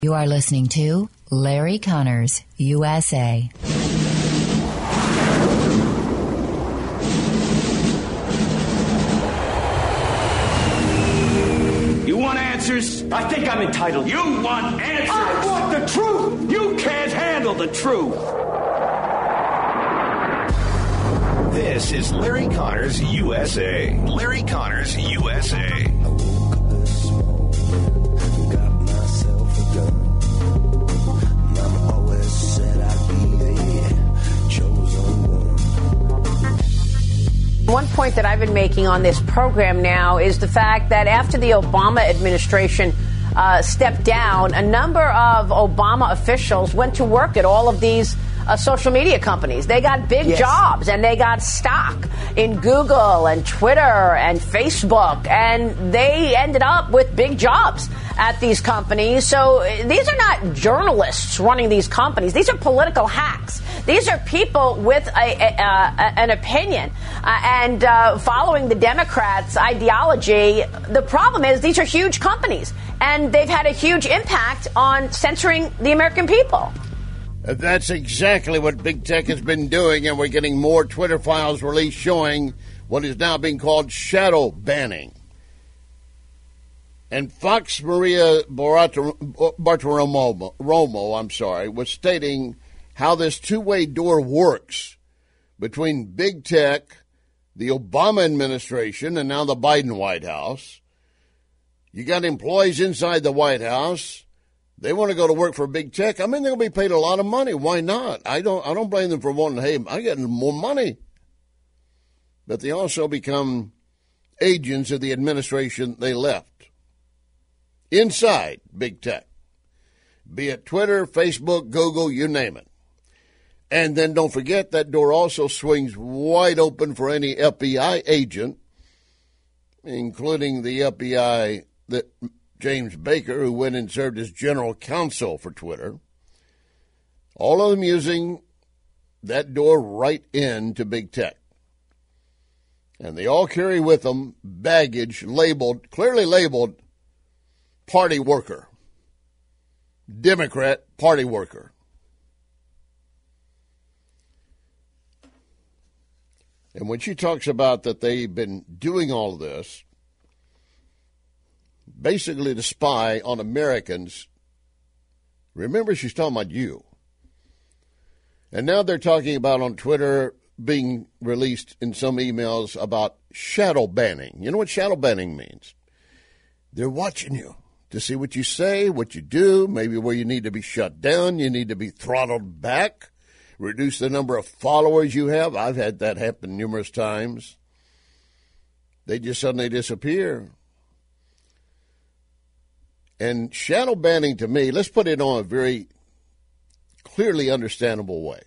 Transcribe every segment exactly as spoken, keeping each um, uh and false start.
You are listening to Larry Connors, U S A. You want answers? I think I'm entitled. You want answers? I want the truth! You can't handle the truth. This is Larry Connors, U S A. Larry Connors, U S A. One point that I've been making on this program now is the fact that after the Obama administration uh, stepped down, a number of Obama officials went to work at all of these uh, social media companies. They got big yes. jobs and they got stock in Google and Twitter and Facebook, and they ended up with big jobs at these companies. So these are not journalists running these companies. These are political hacks. These are people with a, a, a, an opinion uh, and uh, following the Democrats' ideology. The problem is these are huge companies, and they've had a huge impact on censoring the American people. That's exactly what big tech has been doing, and we're getting more Twitter files released showing what is now being called shadow banning. And Fox Maria Bartiromo, Romo, I'm sorry, was stating how this two-way door works between big tech, the Obama administration, and now the Biden White House. You got employees inside the White House. They want to go to work for big tech. I mean, they're going to be paid a lot of money. Why not? I don't I don't blame them for wanting, hey, I'm getting more money. But they also become agents of the administration they left. Inside big tech. Be it Twitter, Facebook, Google, you name it. And then don't forget that door also swings wide open for any F B I agent, including the F B I that James Baker, who went and served as general counsel for Twitter. All of them using that door right into big tech. And they all carry with them baggage labeled, clearly labeled, party worker. Democrat party worker. And when she talks about that they've been doing all of this, basically to spy on Americans, remember she's talking about you. And now they're talking about on Twitter being released in some emails about shadow banning. You know what shadow banning means? They're watching you to see what you say, what you do, maybe where you need to be shut down, you need to be throttled back, reduce the number of followers you have. I've had that happen numerous times. They just suddenly disappear. And shadow banning to me, let's put it on a very clearly understandable way.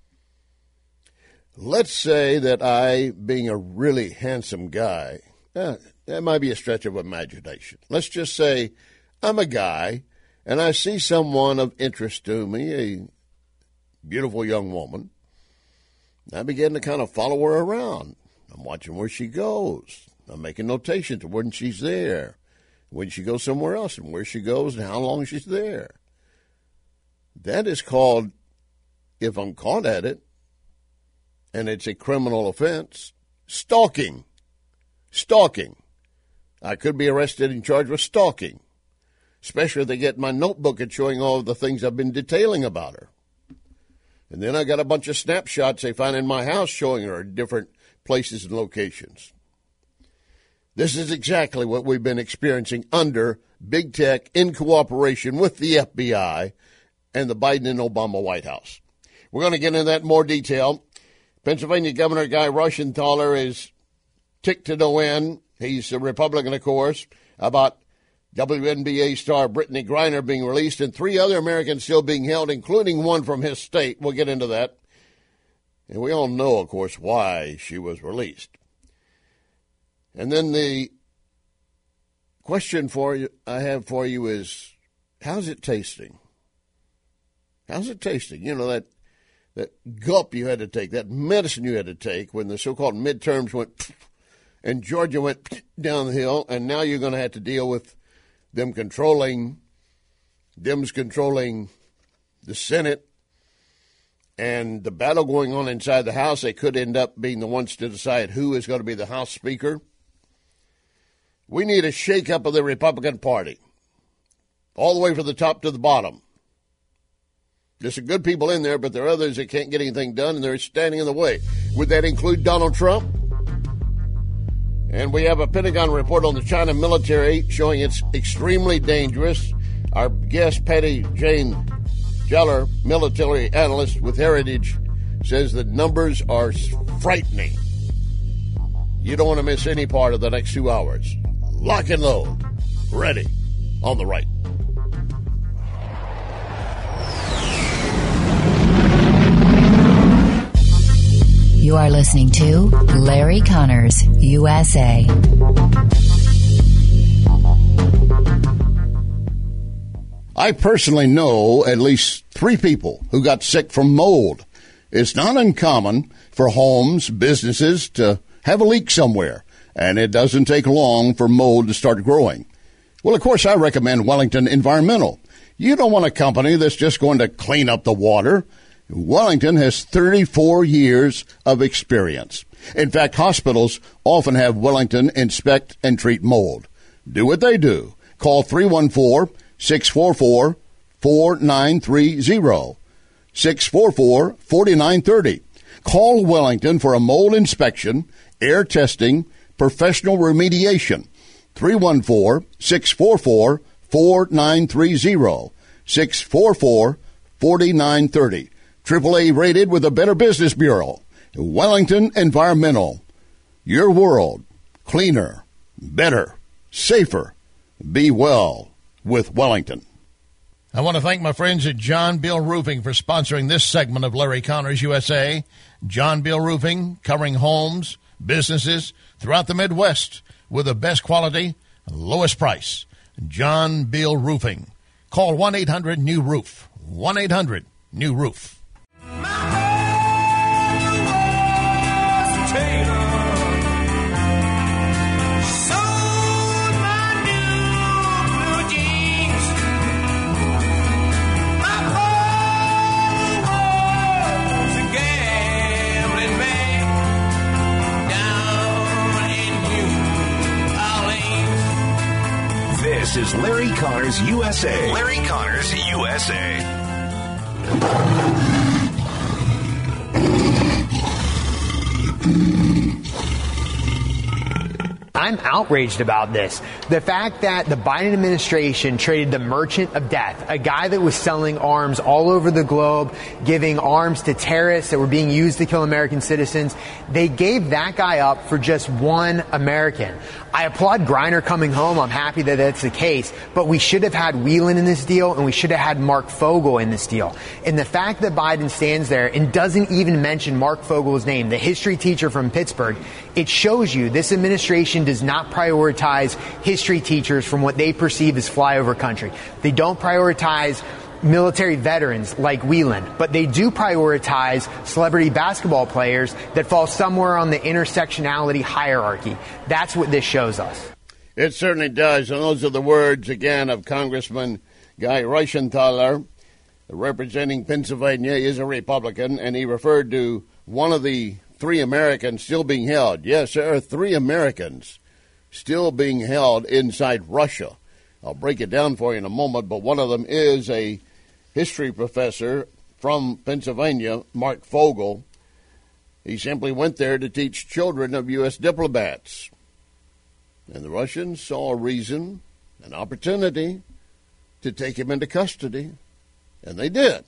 Let's say that I, being a really handsome guy, eh, that might be a stretch of imagination. Let's just say I'm a guy and I see someone of interest to me, a beautiful young woman. I begin to kind of follow her around. I'm watching where she goes. I'm making notations of when she's there, when she goes somewhere else, and where she goes and how long she's there. That is called, if I'm caught at it, and it's a criminal offense, stalking. Stalking. I could be arrested and charged with stalking, especially if they get my notebook and showing all of the things I've been detailing about her. And then I got a bunch of snapshots they find in my house showing her at different places and locations. This is exactly what we've been experiencing under big tech in cooperation with the F B I and the Biden and Obama White House. We're going to get into that in more detail. Pennsylvania Governor Guy Rushenthaler is ticked to no end. He's a Republican, of course, about W N B A star Brittany Griner being released and three other Americans still being held, including one from his state. We'll get into that. And we all know, of course, why she was released. And then the question for you I have for you is, how's it tasting? How's it tasting? You know, that that gulp you had to take, that medicine you had to take when the so-called midterms went and Georgia went down the hill, and now you're going to have to deal with them controlling Dems controlling the Senate, and the battle going on inside the House, they could end up being the ones to decide who is going to be the House Speaker. We need a shakeup of the Republican Party, all the way from the top to the bottom. There's some good people in there, but there are others that can't get anything done, and they're standing in the way. Would that include Donald Trump? And we have a Pentagon report on the China military showing it's extremely dangerous. Our guest, Patty Jane Jeller, military analyst with Heritage, says the numbers are frightening. You don't want to miss any part of the next two hours. Lock and load. Ready. On the right. You are listening to Larry Connors, U S A. I personally know at least three people who got sick from mold. It's not uncommon for homes, businesses to have a leak somewhere, and it doesn't take long for mold to start growing. Well, of course, I recommend Wellington Environmental. You don't want a company that's just going to clean up the water. Wellington has thirty-four years of experience. In fact, hospitals often have Wellington inspect and treat mold. Do what they do. Call three one four, six four four, four nine three zero, six four four, four nine three zero. Call Wellington for a mold inspection, air testing, professional remediation. three one four, six four four, four nine three zero, six four four, four nine three zero. triple A rated with a Better Business Bureau. Wellington Environmental. Your world. Cleaner. Better. Safer. Be well with Wellington. I want to thank my friends at John Bill Roofing for sponsoring this segment of Larry Connors U S A. John Bill Roofing, covering homes, businesses throughout the Midwest with the best quality, lowest price. John Bill Roofing. Call one eight hundred new roof. one eight hundred new roof. This is Larry Connors U S A. Larry Connors U S A. I'm outraged about this. The fact that the Biden administration traded the merchant of death, a guy that was selling arms all over the globe, giving arms to terrorists that were being used to kill American citizens, they gave that guy up for just one American. I applaud Griner coming home. I'm happy that that's the case. But we should have had Whelan in this deal, and we should have had Mark Fogel in this deal. And the fact that Biden stands there and doesn't even mention Mark Fogel's name, the history teacher from Pittsburgh, it shows you this administration does not prioritize history teachers from what they perceive as flyover country. They don't prioritize military veterans like Whelan, but they do prioritize celebrity basketball players that fall somewhere on the intersectionality hierarchy. That's what this shows us. It certainly does, and those are the words, again, of Congressman Guy Reichenthal, representing Pennsylvania. He is a Republican, and he referred to one of the three Americans still being held. Yes, there are three Americans still being held inside Russia. I'll break it down for you in a moment, but one of them is a history professor from Pennsylvania, Mark Fogel. He simply went there to teach children of U S diplomats. And the Russians saw a reason, an opportunity to take him into custody, and they did.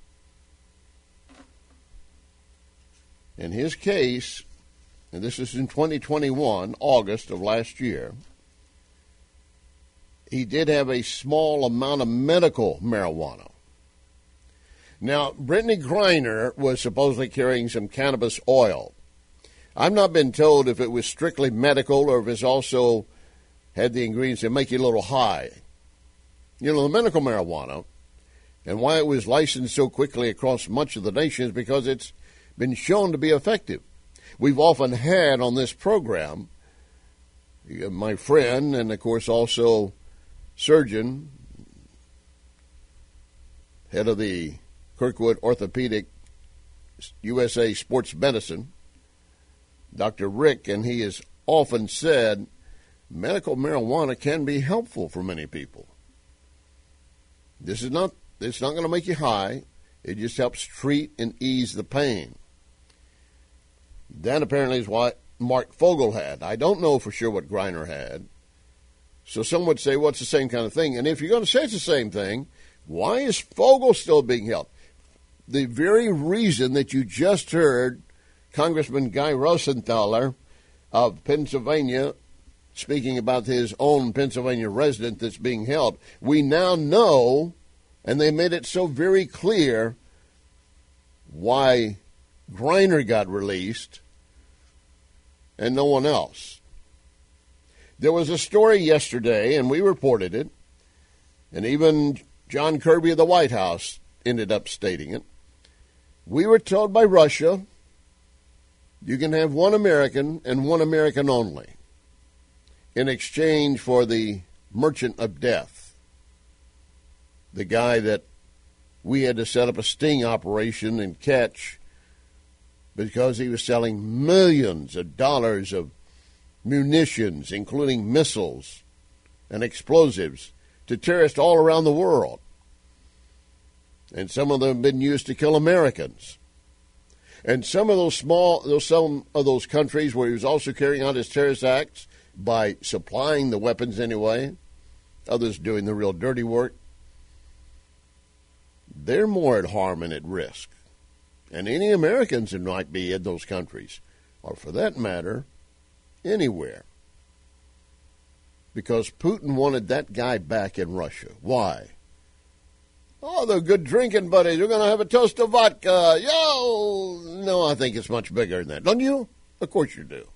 In his case, and this is in twenty twenty-one, August of last year, he did have a small amount of medical marijuana. Now, Brittany Griner was supposedly carrying some cannabis oil. I've not been told if it was strictly medical or if it's also had the ingredients that make you a little high. You know, the medical marijuana, and why it was licensed so quickly across much of the nation is because it's been shown to be effective. We've often had on this program, my friend, and of course also surgeon, head of the Kirkwood Orthopedic U S A Sports Medicine, Doctor Rick, and he has often said medical marijuana can be helpful for many people. This is not, it's not going to make you high. It just helps treat and ease the pain. That apparently is what Mark Fogel had. I don't know for sure what Greiner had. So some would say, well, it's the same kind of thing. And if you're going to say it's the same thing, why is Fogel still being held? The very reason that you just heard Congressman Guy Rosenthaler of Pennsylvania speaking about his own Pennsylvania resident that's being held. We now know, and they made it so very clear, why Greiner got released and no one else. There was a story yesterday, and we reported it, and even John Kirby of the White House ended up stating it. We were told by Russia, you can have one American and one American only in exchange for the merchant of death, the guy that we had to set up a sting operation and catch because he was selling millions of dollars of munitions, including missiles and explosives, to terrorists all around the world. And some of them have been used to kill Americans. And some of those small, those some of those countries where he was also carrying out his terrorist acts by supplying the weapons anyway, others doing the real dirty work, they're more at harm and at risk. And any Americans that might be in those countries, or for that matter, anywhere. Because Putin wanted that guy back in Russia. Why? Oh, they're good drinking buddies. We're going to have a toast of vodka. Yo! No, I think it's much bigger than that. Don't you? Of course you do.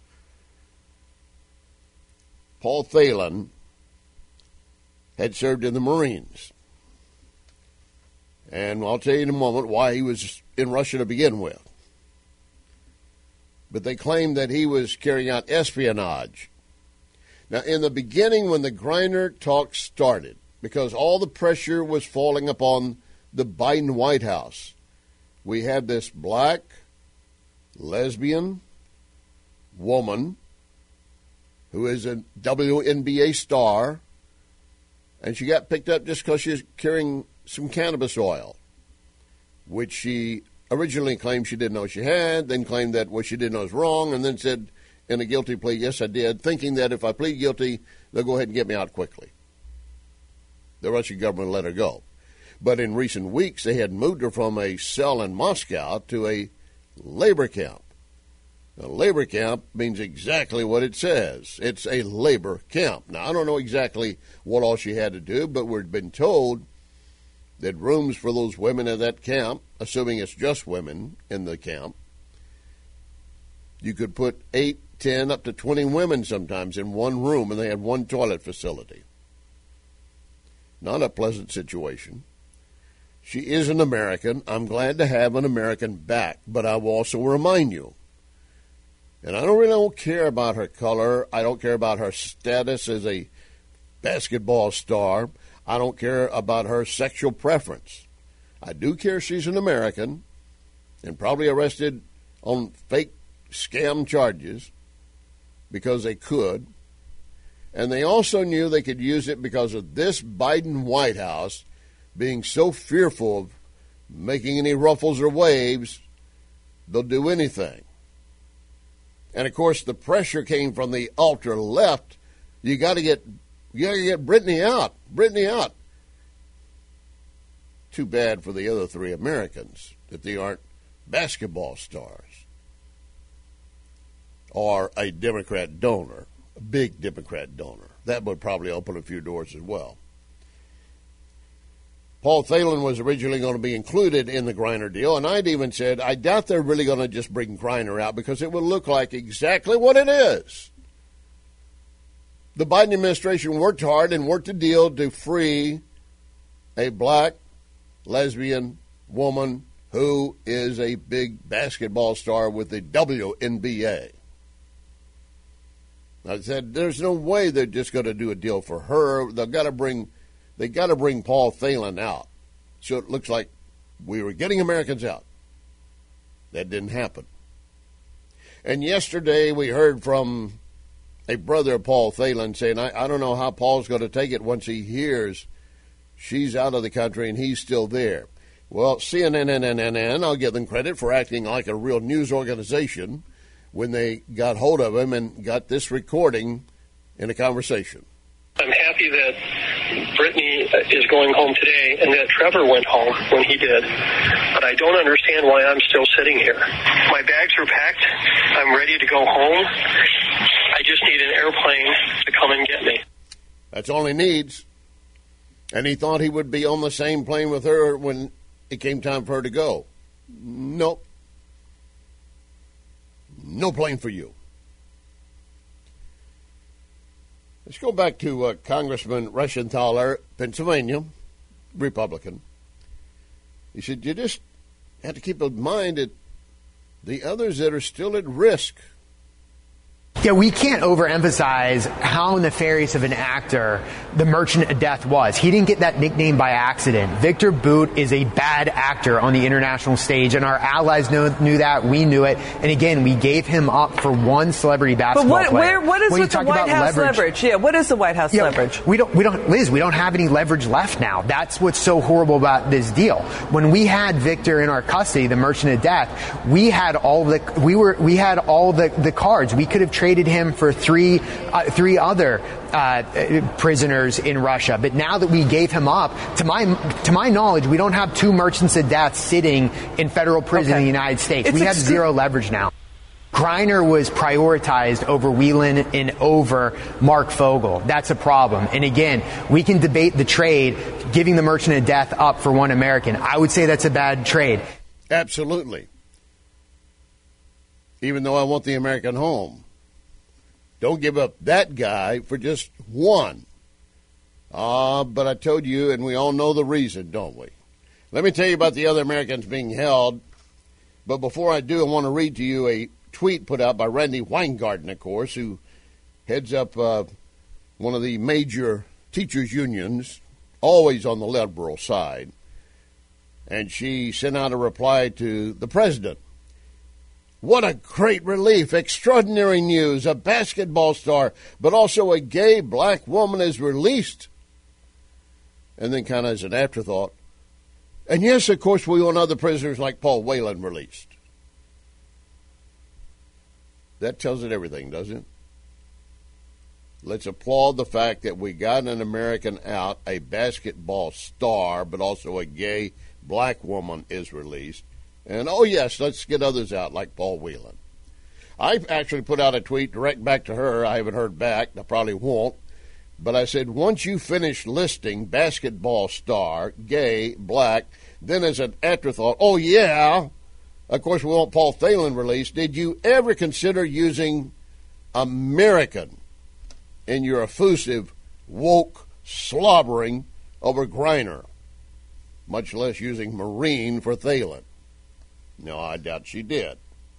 Paul Thelen had served in the Marines. And I'll tell you in a moment why he was in Russia to begin with. But they claimed that he was carrying out espionage. Now, in the beginning, when the Greiner talk started, because all the pressure was falling upon the Biden White House, we had this black, lesbian woman who is a W N B A star, and she got picked up just because she was carrying some cannabis oil, which she originally claimed she didn't know she had, then claimed that what she didn't know was wrong, and then said in a guilty plea, yes, I did, thinking that if I plead guilty, they'll go ahead and get me out quickly. The Russian government let her go. But in recent weeks, they had moved her from a cell in Moscow to a labor camp. A labor camp means exactly what it says. It's a labor camp. Now, I don't know exactly what all she had to do, but we'd been told that rooms for those women at that camp, assuming it's just women in the camp, you could put eight, ten, up to twenty women sometimes in one room, and they had one toilet facility. Not a pleasant situation. She is an American. I'm glad to have an American back, but I will also remind you, and I don't really don't care about her color. I don't care about her status as a basketball star. I don't care about her sexual preference. I do care she's an American and probably arrested on fake scam charges because they could. And they also knew they could use it because of this Biden White House being so fearful of making any ruffles or waves, they'll do anything. And, of course, the pressure came from the ultra left. You got to get you got to get Brittany out. Brittany out. Too bad for the other three Americans that they aren't basketball stars or a Democrat donor, a big Democrat donor. That would probably open a few doors as well. Paul Thelen was originally going to be included in the Greiner deal, and I'd even said, I doubt they're really going to just bring Greiner out because it would look like exactly what it is. The Biden administration worked hard and worked a deal to free a black lesbian woman who is a big basketball star with the W N B A. I said, there's no way they're just going to do a deal for her. They've got to bring, they got to bring Paul Thelen out. So it looks like we were getting Americans out. That didn't happen. And yesterday we heard from a brother of Paul Phelan saying, I, I don't know how Paul's going to take it once he hears she's out of the country and he's still there. Well, C N N, N N N N, I'll give them credit for acting like a real news organization when they got hold of him and got this recording in a conversation. I'm happy that Brittany is going home today and that Trevor went home when he did. But I don't understand why I'm still sitting here. My bags are packed. I'm ready to go home. I just need an airplane to come and get me. That's all he needs. And he thought he would be on the same plane with her when it came time for her to go. Nope. No plane for you. Let's go back to uh, Congressman Reschenthaler, Pennsylvania, Republican. He said, you just have to keep in mind that the others that are still at risk. Yeah, we can't overemphasize how nefarious of an actor the Merchant of Death was. He didn't get that nickname by accident. Victor Bout is a bad actor on the international stage, and our allies know, knew that. We knew it. And again, we gave him up for one celebrity basketball but what, player. Where, what is when with the White House leverage, leverage? Yeah, what is the White House yeah, leverage? We don't, we don't, Liz, we don't have any leverage left now. That's what's so horrible about this deal. When we had Victor in our custody, the Merchant of Death, we had all the, we were, we had all the, the cards. We could have traded him for three uh, three other uh, prisoners in Russia. But now that we gave him up, to my to my knowledge, we don't have two Merchants of Death sitting in federal prison okay. in the United States. It's we have zero leverage now. Griner was prioritized over Whelan and over Mark Fogel. That's a problem. And again, we can debate the trade, giving the Merchant of Death up for one American. I would say that's a bad trade. Absolutely. Even though I want the American home. Don't give up that guy for just one. Ah, uh, but I told you, and we all know the reason, don't we? Let me tell you about the other Americans being held. But before I do, I want to read to you a tweet put out by Randy Weingarten, of course, who heads up uh, one of the major teachers' unions, always on the liberal side. And she sent out a reply to the president. What a great relief. Extraordinary news. A basketball star, but also a gay black woman is released. And then kind of as an afterthought. And yes, of course, we want other prisoners like Paul Whelan released. That tells it everything, doesn't it? Let's applaud the fact that we got an American out, a basketball star, but also a gay black woman is released. And, oh, yes, let's get others out like Paul Whelan. I actually put out a tweet direct back to her. I haven't heard back. I probably won't. But I said, once you finish listing basketball star, gay, black, then as an afterthought, oh, yeah, of course we want Paul Phelan released. Did you ever consider using American in your effusive, woke slobbering over Griner, much less using Marine for Phelan? No, I doubt she did.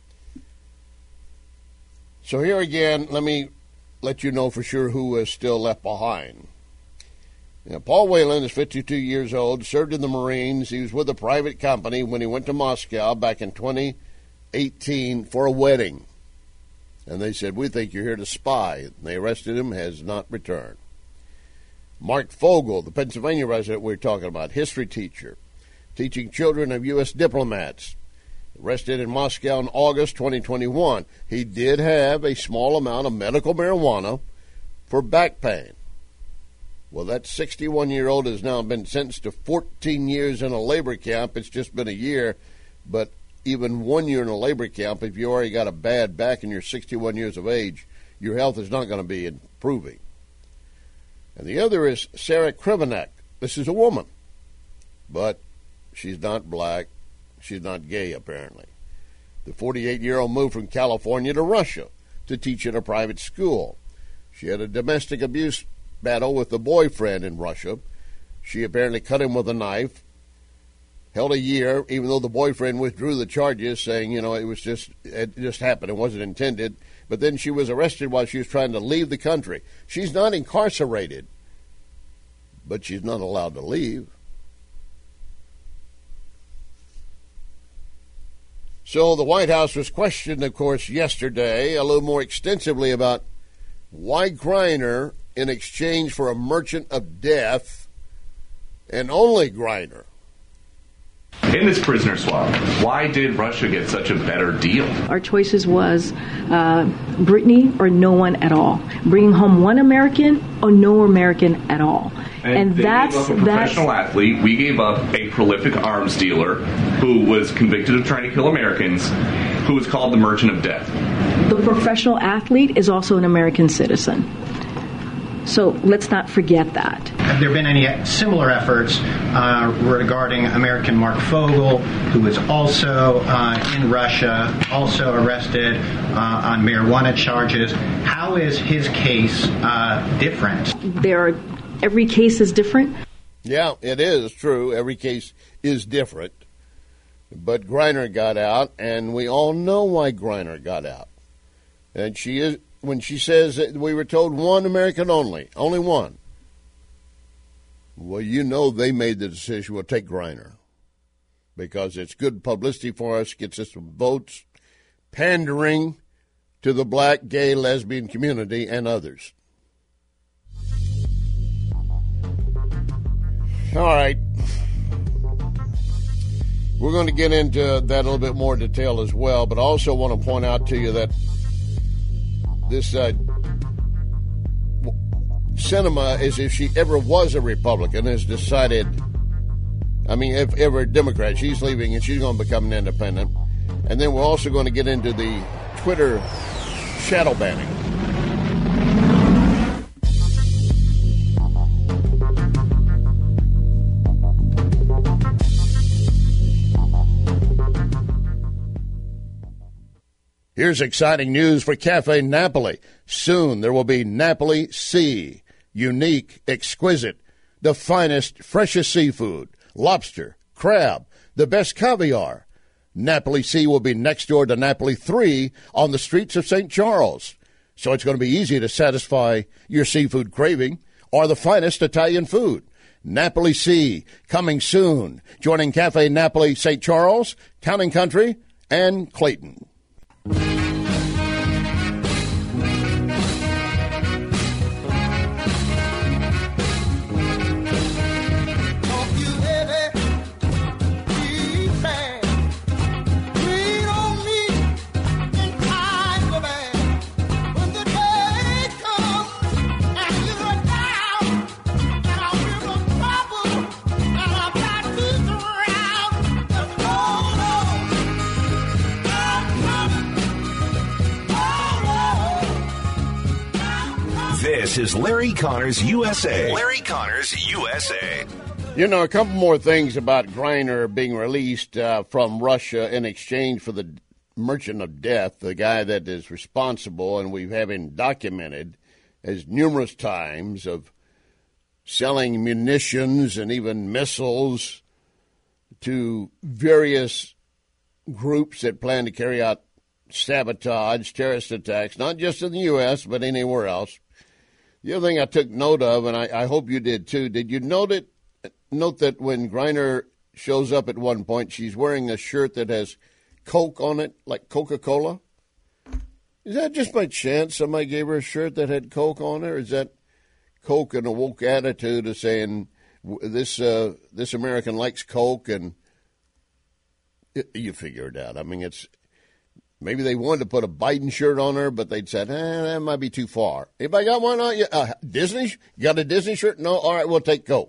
So here again, let me let you know for sure who is still left behind. Now, Paul Whelan is fifty-two years old, served in the Marines. He was with a private company when he went to Moscow back in twenty eighteen for a wedding. And they said, we think you're here to spy. And they arrested him, has not returned. Mark Fogel, the Pennsylvania resident we we're talking about, history teacher, teaching children of U S diplomats. Arrested in Moscow in August twenty twenty-one. He did have a small amount of medical marijuana for back pain. Well, that sixty-one-year-old has now been sentenced to fourteen years in a labor camp. It's just been a year, but even one year in a labor camp, if you already got a bad back and you're sixty-one years of age, your health is not going to be improving. And the other is Sarah Krivenek. This is a woman, but she's not black. She's not gay, apparently. The forty-eight-year-old moved from California to Russia to teach at a private school. She had a domestic abuse battle with a boyfriend in Russia. She apparently cut him with a knife, held a year, even though the boyfriend withdrew the charges, saying, you know, it was just, it just happened. It wasn't intended. But then she was arrested while she was trying to leave the country. She's not incarcerated, but she's not allowed to leave. So the White House was questioned, of course, yesterday a little more extensively about why Griner, in exchange for a merchant of death, and only Griner. In this prisoner swap, why did Russia get such a better deal? Our choices was uh, Brittany or no one at all. Bringing home one American or no American at all. And, and they that's gave up a professional athlete. We gave up a prolific arms dealer who was convicted of trying to kill Americans, who was called the Merchant of Death. The professional athlete is also an American citizen. So let's not forget that. Have there been any similar efforts uh, regarding American Mark Fogel, who was also uh, in Russia, also arrested uh, on marijuana charges? How is his case uh, different? There are, every case is different. Yeah, it is true. Every case is different. But Griner got out, and we all know why Griner got out. And she is, when she says that we were told one American only, only one. Well, you know they made the decision, we'll take Griner. Because it's good publicity for us, gets us some votes, pandering to the black, gay, lesbian community and others. All right. We're going to get into that a little bit more detail as well, but I also want to point out to you that this uh, Sinema, as if she ever was a Republican, has decided, I mean, if ever a Democrat, she's leaving and she's going to become an independent. And then we're also going to get into the Twitter shadow banning. Here's exciting news for Cafe Napoli. Soon there will be Napoli Sea. Unique, exquisite, the finest, freshest seafood, lobster, crab, the best caviar. Napoli Sea will be next door to Napoli three on the streets of Saint Charles. So it's going to be easy to satisfy your seafood craving or the finest Italian food. Napoli Sea, coming soon, joining Cafe Napoli Saint Charles, Town and Country, and Clayton. This is Larry Connors U S A. Larry Connors U S A. You know, a couple more things about Griner being released uh, from Russia in exchange for the Merchant of Death, the guy that is responsible, and we have him documented as numerous times of selling munitions and even missiles to various groups that plan to carry out sabotage, terrorist attacks, not just in the U S, but anywhere else. The other thing I took note of, and I, I hope you did too, did you note it? Note that when Griner shows up at one point, she's wearing a shirt that has Coke on it, like Coca-Cola? Is that just by chance somebody gave her a shirt that had Coke on it, or is that Coke and a woke attitude of saying this uh, this American likes Coke, and it, you figure it out. I mean, it's maybe they wanted to put a Biden shirt on her, but they'd said, eh, that might be too far. Anybody got one on you? Uh, Disney? You got a Disney shirt? No? All right, we'll take Coke.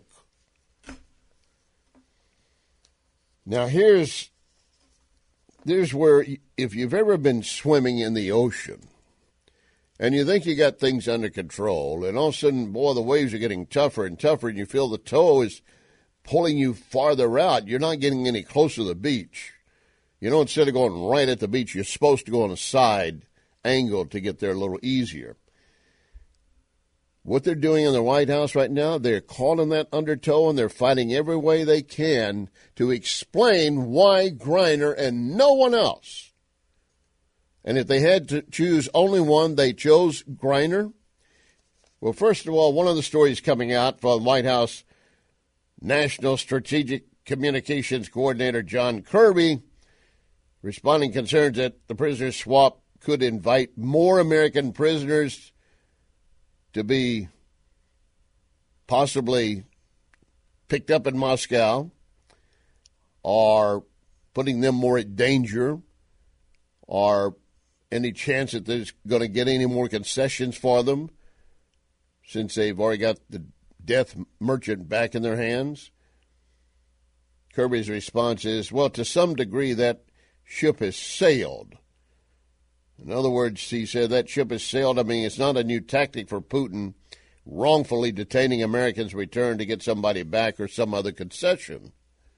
Now, here's, here's where, if you've ever been swimming in the ocean and you think you got things under control, and all of a sudden, boy, the waves are getting tougher and tougher, and you feel the tow is pulling you farther out, you're not getting any closer to the beach. You know, instead of going right at the beach, you're supposed to go on a side angle to get there a little easier. What they're doing in the White House right now, they're calling that undertow, and they're fighting every way they can to explain why Griner and no one else. And if they had to choose only one, they chose Griner. Well, first of all, one of the stories coming out from White House National Strategic Communications Coordinator John Kirby responding concerns that the prisoner swap could invite more American prisoners to be possibly picked up in Moscow, or putting them more at danger, or any chance that there's going to get any more concessions for them since they've already got the death merchant back in their hands. Kirby's response is, well, to some degree that ship has sailed. In other words, he said that ship has sailed. I mean, it's not a new tactic for Putin wrongfully detaining Americans' return to get somebody back or some other concession.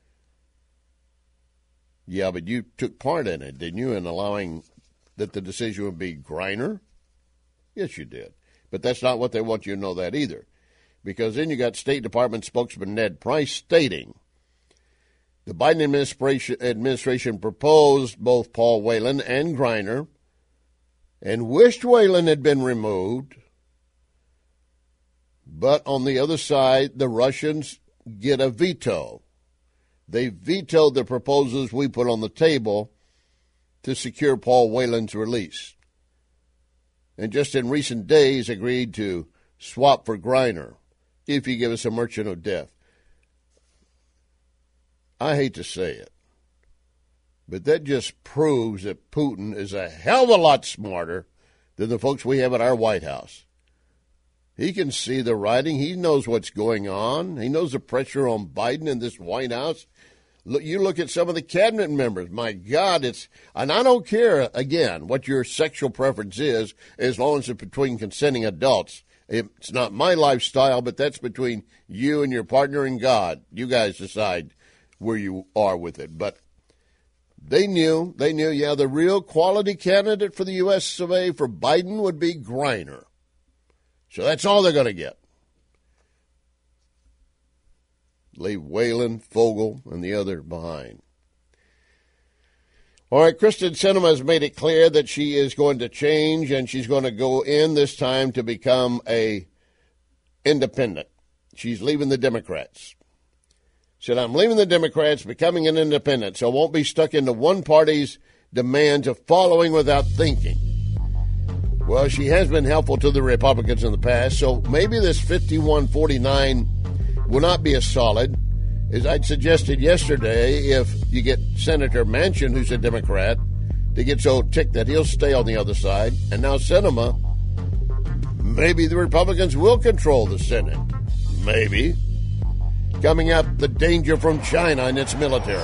Yeah, but you took part in it, didn't you, in allowing that the decision would be Griner? Yes, you did. But that's not what they want you to know that either. Because then you got State Department spokesman Ned Price stating, the Biden administration, administration proposed both Paul Whelan and Griner and wished Whelan had been removed. But on the other side, the Russians get a veto. They vetoed the proposals we put on the table to secure Paul Whelan's release. And just in recent days agreed to swap for Griner if you give us a merchant of death. I hate to say it, but that just proves that Putin is a hell of a lot smarter than the folks we have at our White House. He can see the writing. He knows what's going on. He knows the pressure on Biden in this White House. Look, you look at some of the cabinet members. My God, it's, and I don't care, again, what your sexual preference is, as long as it's between consenting adults. It's not my lifestyle, but that's between you and your partner and God. You guys decide where you are with it. But they knew, they knew, yeah, the real quality candidate for the U S of A for Biden would be Griner. So that's all they're going to get. Leave Whelan, Fogel, and the other behind. All right, Kristen Sinema has made it clear that she is going to change, and she's going to go in this time to become a independent. She's leaving the Democrats. Said, I'm leaving the Democrats, becoming an independent, so I won't be stuck into one party's demands of following without thinking. Well, she has been helpful to the Republicans in the past, so maybe this fifty-one forty-nine will not be as solid as I'd suggested yesterday. If you get Senator Manchin, who's a Democrat, to get so ticked that he'll stay on the other side, and now Sinema, maybe the Republicans will control the Senate. Maybe. Coming up, the danger from China and its military.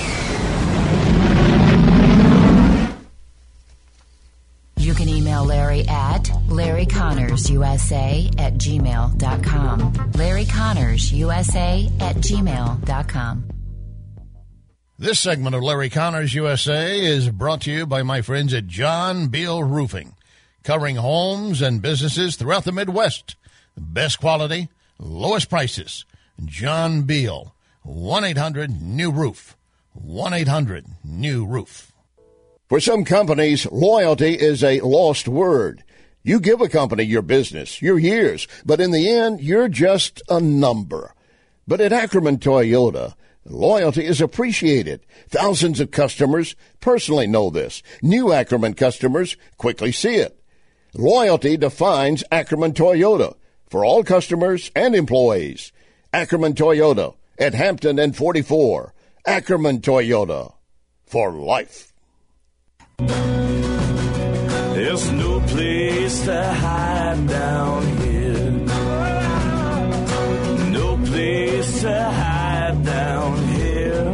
You can email Larry at Larry Connors U S A at gmail dot com. Larry Connors U S A at gmail dot com. This segment of Larry Connors U S A is brought to you by my friends at John Beal Roofing, covering homes and businesses throughout the Midwest. Best quality, lowest prices. John Beal, one eight hundred new roof, one eight hundred new roof. For some companies, loyalty is a lost word. You give a company your business, your years, but in the end, you're just a number. But at Ackerman Toyota, loyalty is appreciated. Thousands of customers personally know this. New Ackerman customers quickly see it. Loyalty defines Ackerman Toyota for all customers and employees. Ackerman Toyota at Hampton and forty-four. Ackerman Toyota for life. There's no place to hide down here. No place to hide down here.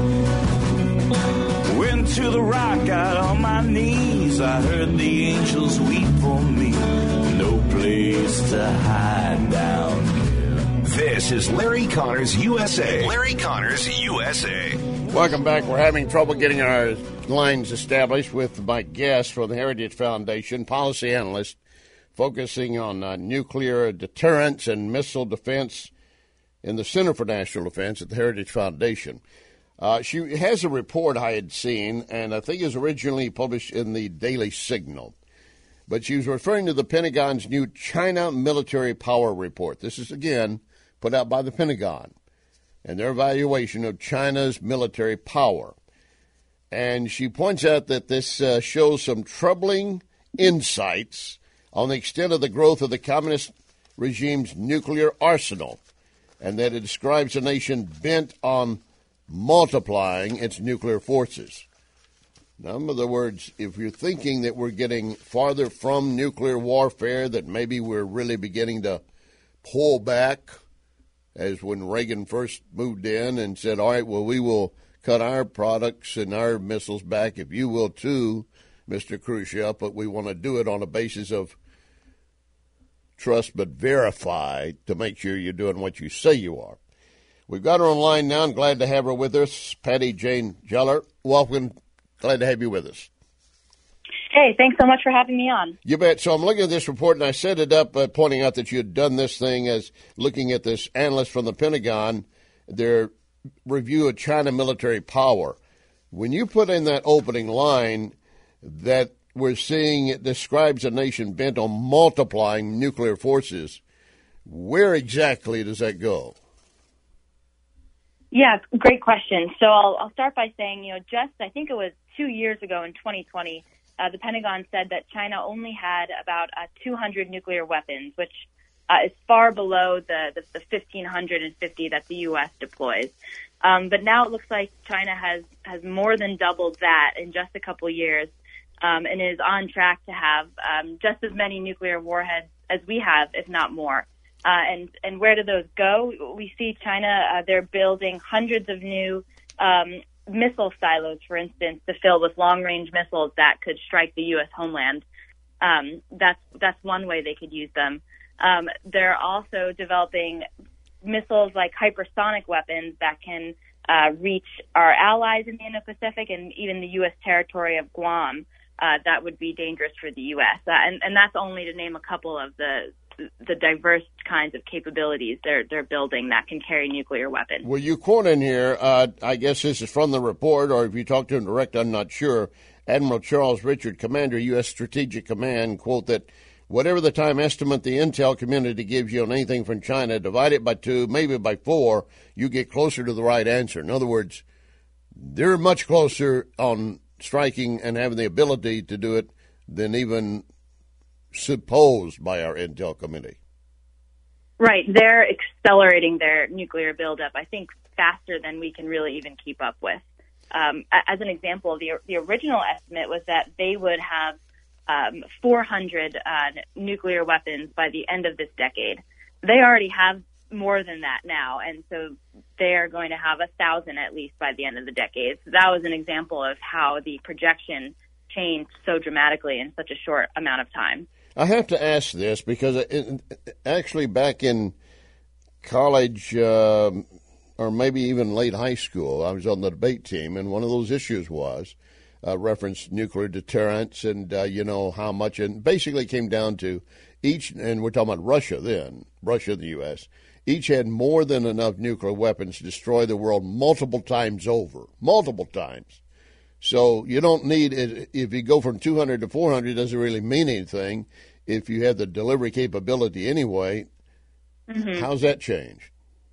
Went to the rock, got on my knees. I heard the angels weep for me. No place to hide down here. This is Larry Connors U S A. Larry Connors U S A. Welcome back. We're having trouble getting our lines established with my guest for the Heritage Foundation, policy analyst, focusing on uh, nuclear deterrence and missile defense in the Center for National Defense at the Heritage Foundation. Uh, she has a report I had seen, and I think it was originally published in the Daily Signal. But she was referring to the Pentagon's new China Military Power Report. This is, again, put out by the Pentagon and their evaluation of China's military power. And she points out that this uh, shows some troubling insights on the extent of the growth of the communist regime's nuclear arsenal, and that it describes a nation bent on multiplying its nuclear forces. Now, in other words, if you're thinking that we're getting farther from nuclear warfare, that maybe we're really beginning to pull back, as when Reagan first moved in and said, all right, well, we will cut our products and our missiles back if you will too, Mister Khrushchev, but we want to do it on a basis of trust but verify to make sure you're doing what you say you are. We've got her online now. I'm glad to have her with us, Patty Jane Jeller. Welcome. Glad to have you with us. Hey, thanks so much for having me on. You bet. So I'm looking at this report, and I set it up uh, pointing out that you had done this thing as looking at this analyst from the Pentagon, their review of China military power. When you put in that opening line that we're seeing it describes a nation bent on multiplying nuclear forces, where exactly does that go? Yeah, great question. So I'll, I'll start by saying, you know, just I think it was two years ago in twenty twenty, uh, the Pentagon said that China only had about uh, two hundred nuclear weapons, which uh, is far below the, the, the one thousand five hundred fifty that the U S deploys. Um, but now it looks like China has, has more than doubled that in just a couple years, um, and is on track to have um, just as many nuclear warheads as we have, if not more. Uh, and, and where do those go? We see China, uh, they're building hundreds of new um, missile silos, for instance, to fill with long-range missiles that could strike the U S homeland. Um, that's, that's one way they could use them. Um, they're also developing missiles like hypersonic weapons that can uh, reach our allies in the Indo-Pacific and even the U S territory of Guam. Uh, that would be dangerous for the U S. Uh, and, and that's only to name a couple of the the diverse kinds of capabilities they're they're building that can carry nuclear weapons. Well, you quote in here, uh, I guess this is from the report, or if you talk to him direct, I'm not sure, Admiral Charles Richard, Commander, U S Strategic Command, quote, that whatever the time estimate the intel community gives you on anything from China, divide it by two, maybe by four, you get closer to the right answer. In other words, they're much closer on striking and having the ability to do it than even supposed by our intel committee. Right. They're accelerating their nuclear buildup, I think, faster than we can really even keep up with. Um, as an example, the, the original estimate was that they would have um, four hundred uh, nuclear weapons by the end of this decade. They already have more than that now, and so they're going to have a thousand at least by the end of the decade. So that was an example of how the projection changed so dramatically in such a short amount of time. I have to ask this because it, actually back in college, uh, or maybe even late high school, I was on the debate team, and one of those issues was uh, referenced nuclear deterrence and, uh, you know, how much, and basically came down to each, and we're talking about Russia then, Russia and the U S, each had more than enough nuclear weapons to destroy the world multiple times over, multiple times. So you don't need it. If you go from two hundred to four hundred, it doesn't really mean anything. If you have the delivery capability anyway, mm-hmm. How's that change?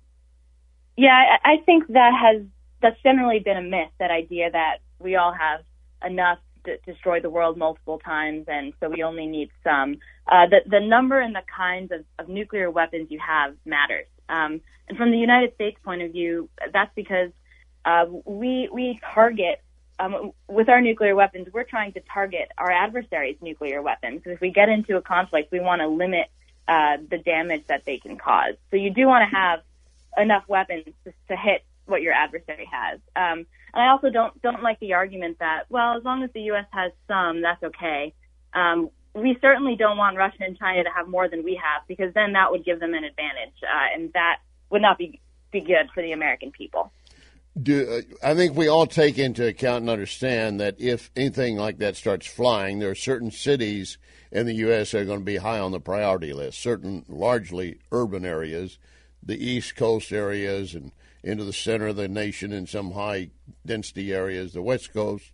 Yeah, I think that has that's generally been a myth, that idea that we all have enough to destroy the world multiple times, and so we only need some. Uh, the, the number and the kinds of, of nuclear weapons you have matters. Um, and from the United States point of view, that's because uh, we we target Um, with our nuclear weapons, we're trying to target our adversaries' nuclear weapons. If we get into a conflict, we want to limit uh, the damage that they can cause. So you do want to have enough weapons to, to hit what your adversary has. Um, and I also don't don't like the argument that, well, as long as the U S has some, that's okay. Um, we certainly don't want Russia and China to have more than we have, because then that would give them an advantage, uh, and that would not be, be good for the American people. Do, uh, I think we all take into account and understand that if anything like that starts flying, there are certain cities in the U S that are going to be high on the priority list, certain largely urban areas, the East Coast areas and into the center of the nation in some high-density areas, the West Coast.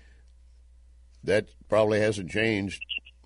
That probably hasn't changed.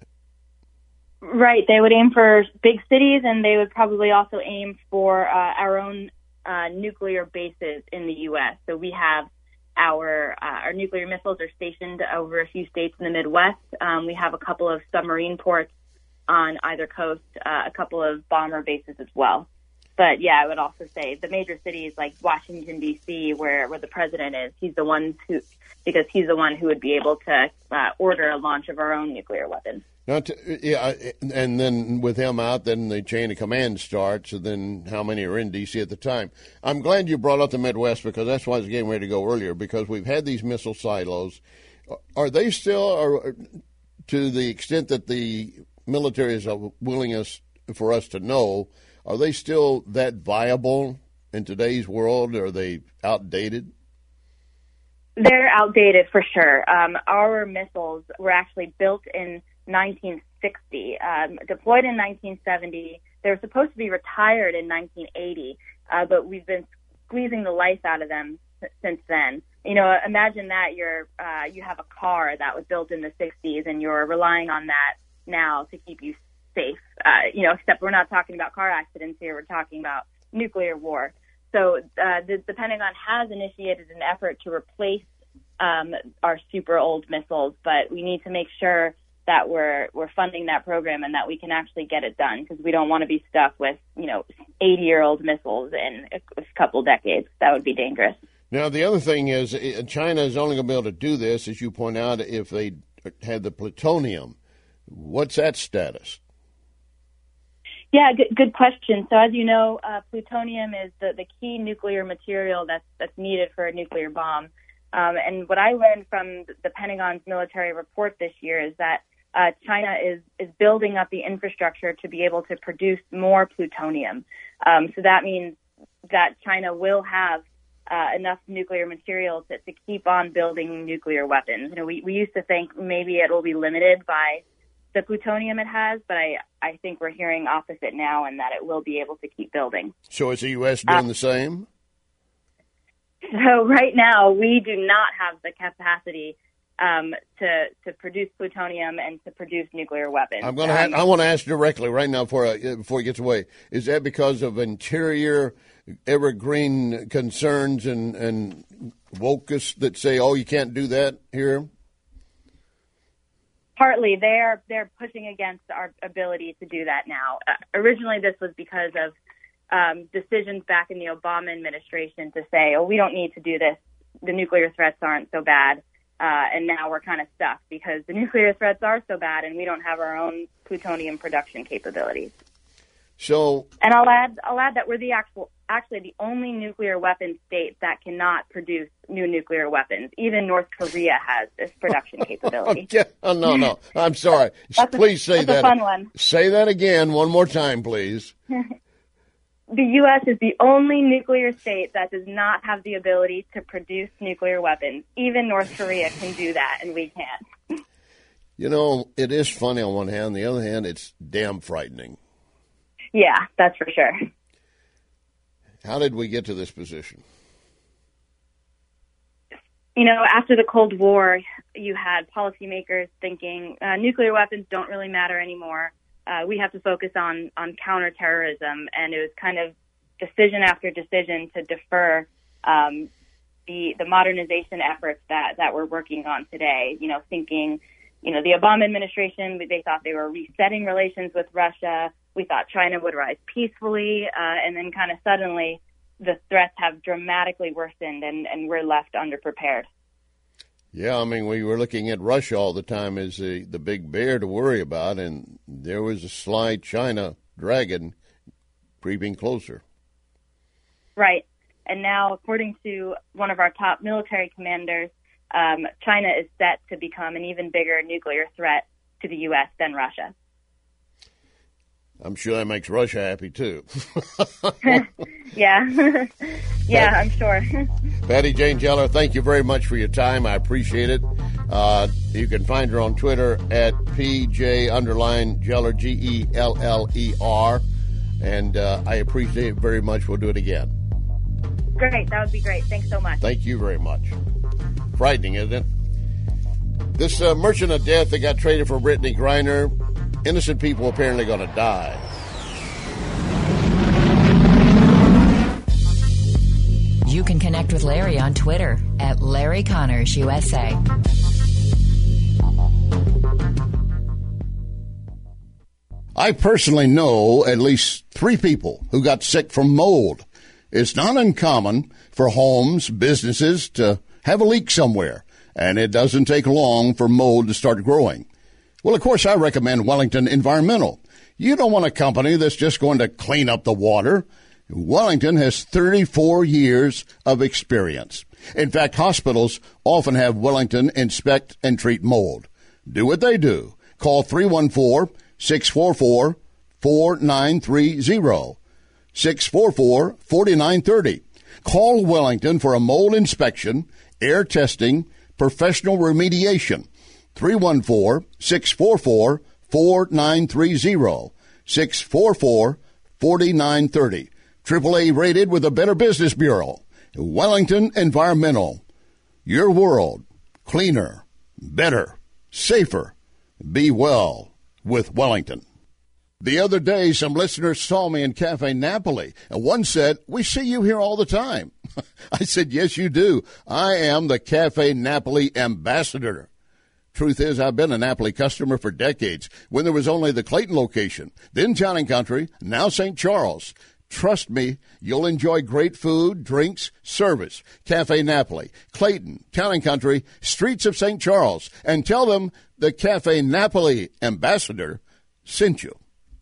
Right. They would aim for big cities, and they would probably also aim for uh, our own Uh, nuclear bases in the U S. So we have our uh, our nuclear missiles are stationed over a few states in the Midwest. Um, we have a couple of submarine ports on either coast, uh, a couple of bomber bases as well. But yeah, I would also say the major cities like Washington, D C, where, where the president is, he's the one who, because he's the one who would be able to uh, order a launch of our own nuclear weapons. Now, to, yeah, and then with him out, then the chain of command starts, and then how many are in D C at the time? I'm glad you brought up the Midwest, because that's why I was getting ready to go earlier, because we've had these missile silos. Are they still, or to the extent that the military is willing us for us to know, are they still that viable in today's world? Or are they outdated? They're outdated for sure. Um, our missiles were actually built in nineteen sixty, um, deployed in nineteen seventy. They were supposed to be retired in nineteen eighty, uh, but we've been squeezing the life out of them since then. You know, imagine that you're uh, you have a car that was built in the sixties, and you're relying on that now to keep you safe. Uh, you know, except we're not talking about car accidents here. We're talking about nuclear war. So uh, the, the Pentagon has initiated an effort to replace um, our super old missiles, but we need to make sure that we're we're funding that program and that we can actually get it done, because we don't want to be stuck with, you know, eighty-year-old missiles in a, a couple decades. That would be dangerous. Now, the other thing is China is only going to be able to do this, as you point out, if they had the plutonium. What's that status? Yeah, good, good question. So as you know, uh, plutonium is the, the key nuclear material that's, that's needed for a nuclear bomb. Um, and what I learned from the Pentagon's military report this year is that uh, China is, is building up the infrastructure to be able to produce more plutonium. Um, so that means that China will have uh, enough nuclear material to, to keep on building nuclear weapons. You know, we, we used to think maybe it will be limited by the plutonium it has, but I, I think we're hearing opposite now, and that it will be able to keep building. So is the U S doing uh, the same? So right now, we do not have the capacity um, to to produce plutonium and to produce nuclear weapons. I'm going to. Um, I want to ask directly right now before I, before he gets away. Is that because of interior evergreen concerns and and wokists that say, "Oh, you can't do that here"? Partly, they're they're pushing against our ability to do that now. Uh, originally, this was because of um, decisions back in the Obama administration to say, "Oh, we don't need to do this. The nuclear threats aren't so bad," uh, and now we're kind of stuck because the nuclear threats are so bad, and we don't have our own plutonium production capabilities. So, and I'll add I'll add that we're the actual actually the only nuclear weapon state that cannot produce new nuclear weapons. Even North Korea has this production capability. Okay. Oh, no, no. I'm sorry. Please say that's that. A fun one. Say that again one more time, please. The U S is the only nuclear state that does not have the ability to produce nuclear weapons. Even North Korea can do that, and we can't. You know, it is funny on one hand. On the other hand, it's damn frightening. Yeah, that's for sure. How did we get to this position? You know, after the Cold War, you had policymakers thinking uh, nuclear weapons don't really matter anymore. Uh, we have to focus on, on counterterrorism. And it was kind of decision after decision to defer um, the the modernization efforts that, that we're working on today. You know, thinking, you know, the Obama administration, they thought they were resetting relations with Russia. We thought China would rise peacefully, uh, and then kind of suddenly the threats have dramatically worsened, and, and we're left underprepared. Yeah, I mean, we were looking at Russia all the time as the, the big bear to worry about, and there was a sly China dragon creeping closer. Right. And now, according to one of our top military commanders, um, China is set to become an even bigger nuclear threat to the U S than Russia. I'm sure that makes Russia happy, too. yeah. yeah, I'm sure. Patty Jane Jeller, thank you very much for your time. I appreciate it. Uh, you can find her on Twitter at P J underline Jeller, G E L L E R. And uh, I appreciate it very much. We'll do it again. Great. That would be great. Thanks so much. Thank you very much. Frightening, isn't it? This uh, merchant of death that got traded for Brittany Griner, innocent people apparently going to die. You can connect with Larry on Twitter at Larry Connors U S A. I personally know at least three people who got sick from mold. It's not uncommon for homes, businesses to have a leak somewhere, and it doesn't take long for mold to start growing. Well, of course, I recommend Wellington Environmental. You don't want a company that's just going to clean up the water. Wellington has thirty-four years of experience. In fact, hospitals often have Wellington inspect and treat mold. Do what they do. Call three one four, six four four, four nine three zero, six four four, four nine three zero. Call Wellington for a mold inspection, air testing, professional remediation. three one four, six four four, four nine three zero, six four four, four nine three zero. triple A rated with a Better Business Bureau. Wellington Environmental. Your world cleaner, better, safer. Be well with Wellington. The other day, some listeners saw me in Cafe Napoli, and one said, "We see you here all the time." I said, "Yes, you do. I am the Cafe Napoli ambassador." Truth is, I've been a Napoli customer for decades, when there was only the Clayton location, then Town and Country, now Saint Charles. Trust me, you'll enjoy great food, drinks, service. Cafe Napoli, Clayton, Town and Country, streets of Saint Charles, and tell them the Cafe Napoli ambassador sent you.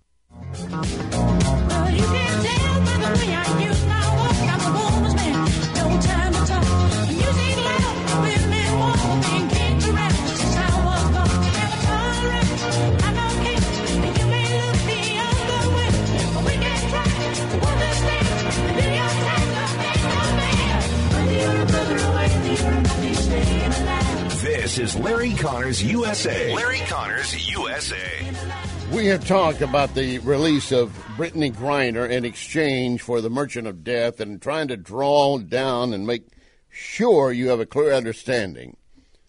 Well, you can tell by the way I use my walk, I'm a woman's man, no time to talk. Music loud, women walk, and kicked around since I was born. Never tolerant, I'm okay, and you may look the other way, but we can try to understand and do your time, nothing no man. Whether you're a brother or whether you're a buddy, staying alive. This is Larry Connors U S A. Larry Connors U S A. We have talked about the release of Brittany Griner in exchange for the Merchant of Death and trying to draw down and make sure you have a clear understanding.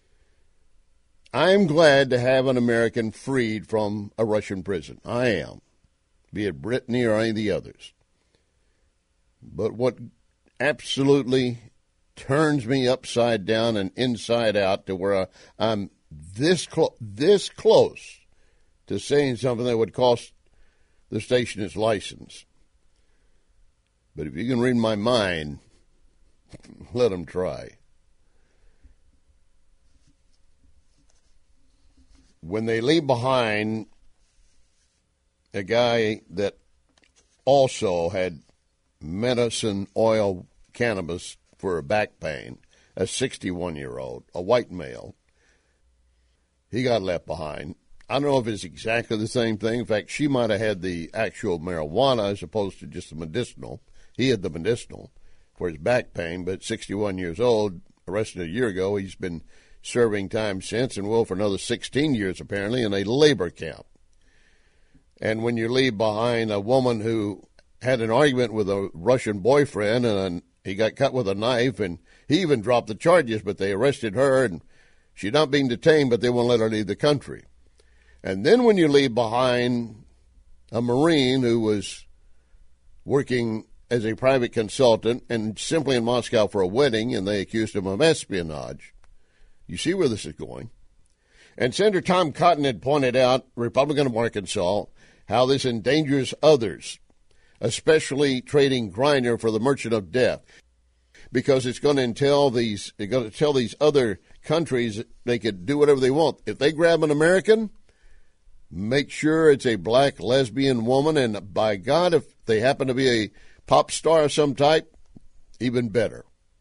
I am glad to have an American freed from a Russian prison. I am, be it Brittany or any of the others. But what absolutely turns me upside down and inside out to where I, I'm this clo- this close to saying something that would cost the station its license. But if you can read my mind, let them try. When they leave behind a guy that also had medicine oil cannabis for a back pain, a sixty-one-year-old, a white male, he got left behind. I don't know if it's exactly the same thing. In fact, she might have had the actual marijuana as opposed to just the medicinal. He had the medicinal for his back pain, but sixty-one years old, arrested a year ago. He's been serving time since and will for another sixteen years, apparently, in a labor camp. And when you leave behind a woman who had an argument with a Russian boyfriend and he got cut with a knife, and he even dropped the charges, but they arrested her, and she's not being detained, but they won't let her leave the country. And then when you leave behind a Marine who was working as a private consultant and simply in Moscow for a wedding, and they accused him of espionage, you see where this is going. And Senator Tom Cotton had pointed out, Republican of Arkansas, how this endangers others, especially trading Griner for the Merchant of Death, because it's going to entail these, they're going to tell these other countries they could do whatever they want. If they grab an American, make sure it's a black lesbian woman, and by God, if they happen to be a pop star of some type, even better.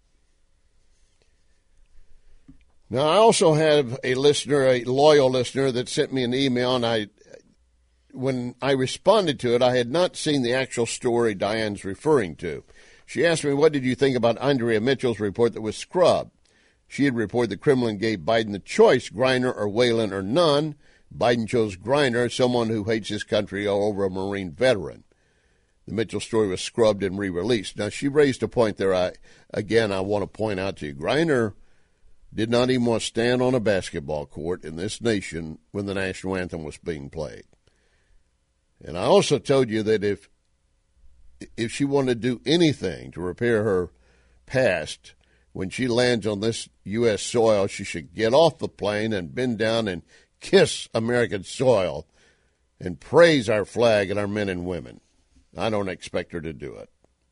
Now, I also have a listener, a loyal listener, that sent me an email, and I, when I responded to it, I had not seen the actual story Diane's referring to. She asked me, what did you think about Andrea Mitchell's report that was scrubbed? She had reported the Kremlin gave Biden the choice, Griner or Whelan or none. Biden chose Griner, someone who hates his country, over a Marine veteran. The Mitchell story was scrubbed and re-released. Now, she raised a point there. I Again, I want to point out to you, Griner did not even want to stand on a basketball court in this nation when the national anthem was being played. And I also told you that if if she wanted to do anything to repair her past, when she lands on this U S soil, she should get off the plane and bend down and kiss American soil and praise our flag and our men and women. I don't expect her to do it.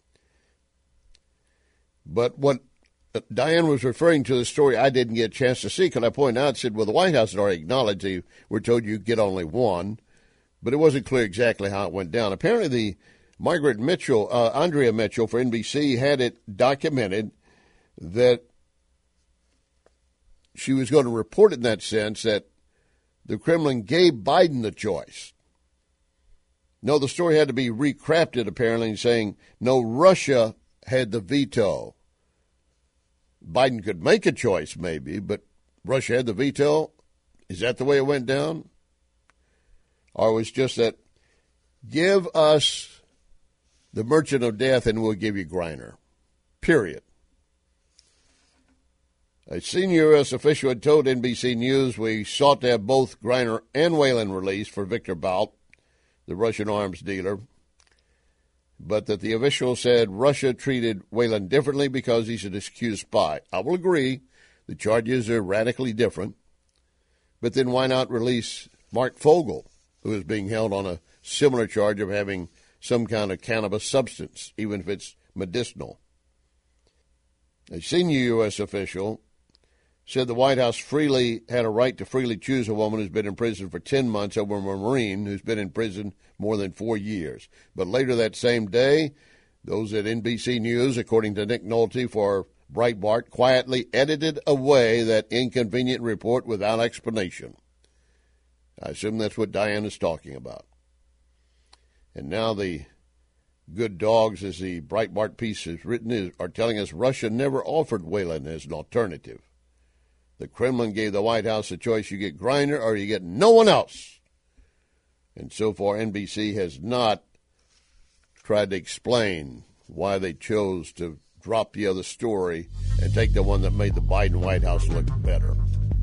But what Diane was referring to, the story I didn't get a chance to see, because I pointed out, said, well, the White House had already acknowledged they were told you get only one, but it wasn't clear exactly how it went down. Apparently the Margaret Mitchell, uh, Andrea Mitchell for N B C had it documented that she was going to report it in that sense that the Kremlin gave Biden the choice. No, the story had to be recrafted, apparently, saying, no, Russia had the veto. Biden could make a choice, maybe, but Russia had the veto. Is that the way it went down? Or was just that, give us the Merchant of Death and we'll give you Griner. Period. A senior U S official had told N B C News we sought to have both Griner and Whelan released for Victor Bout, the Russian arms dealer, but that the official said Russia treated Whelan differently because he's an accused spy. I will agree, the charges are radically different, but then why not release Mark Fogel, who is being held on a similar charge of having some kind of cannabis substance, even if it's medicinal? A senior U S official said the White House freely had a right to freely choose a woman who's been in prison for ten months over a Marine who's been in prison more than four years. But later that same day, those at N B C News, according to Nick Nolte for Breitbart, quietly edited away that inconvenient report without explanation. I assume that's what Diane is talking about. And now the good dogs, as the Breitbart piece is written, is, are telling us Russia never offered Whelan as an alternative. The Kremlin gave the White House a choice: you get Griner or you get no one else. And so far, N B C has not tried to explain why they chose to drop the other story and take the one that made the Biden White House look better.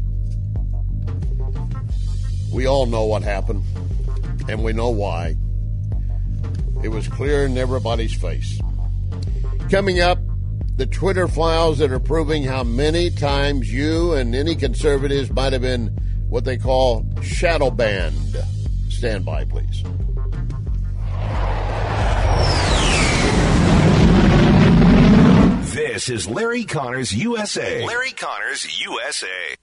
We all know what happened, and we know why. It was clear in everybody's face. Coming up, the Twitter files that are proving how many times you and any conservatives might have been what they call shadow banned. Stand by, please. This is Larry Connors U S A. Larry Connors U S A.